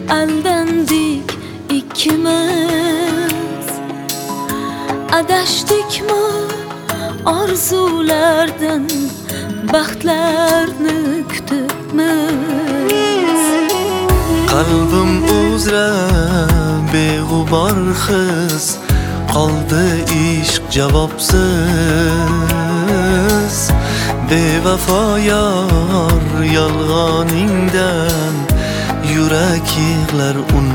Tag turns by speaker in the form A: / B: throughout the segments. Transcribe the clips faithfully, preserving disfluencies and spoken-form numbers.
A: aldandik ikkimiz, adashdikmi orzulardan baxtlarni kutibmiz.
B: Qalbim uzra beg'ubor his qoldi ishq javobsiz. Bevafo yor yolg'oningdan yurak yig'lar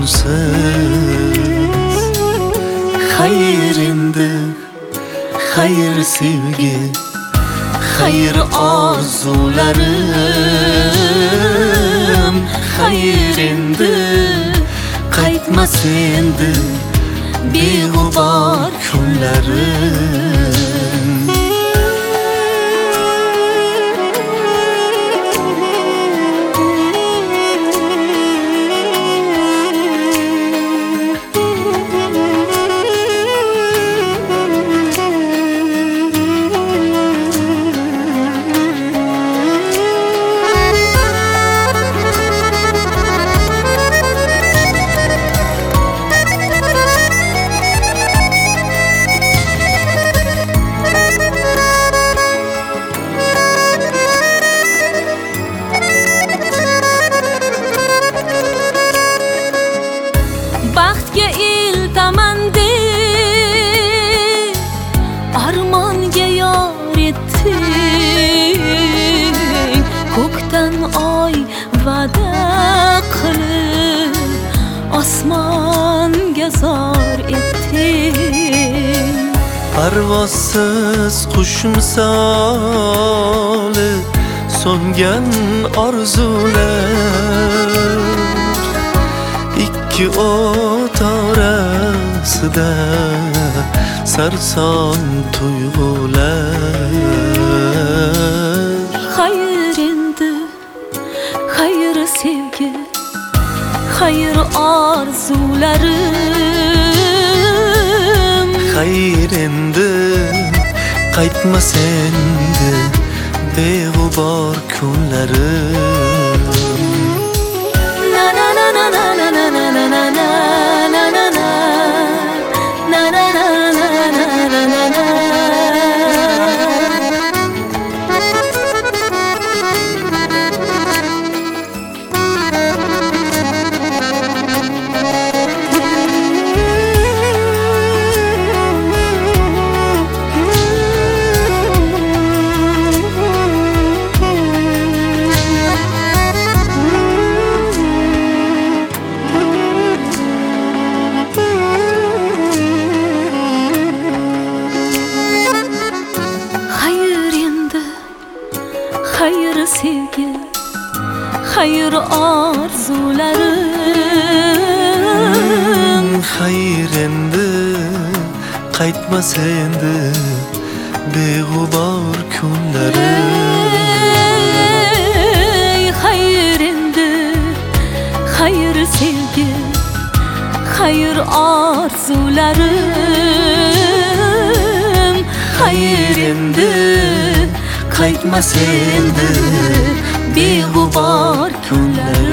B: unsiz. Xayr endi, xayr sevgi, xayr orzularim. Xayr endi, qaytmas endi beg'ubor kunlarim.
A: Baxtga iltaman deb armonga yor etding, ko'kdan oy va'da qilib osmonga zor etding.
B: Parvozsiz qush misoli so'ngan orzular, ikki o't orasida sarson tuyg'ular.
A: Xayr endi, xayr sevgi, xayr orzularim.
B: Xayr endi, qaytmas endi beg'ubor kunlarim.
A: Na na na na na na na na na na na na na na na na na na. Xayr sevgi, xayr orzularim.
B: Xayr endi, qaytmas endi beg'ubor kunlarim.
A: Xayr endi, xayr sevgi, xayr orzularim. Xayr endi, qaytmas endi beg'ubor kunlar.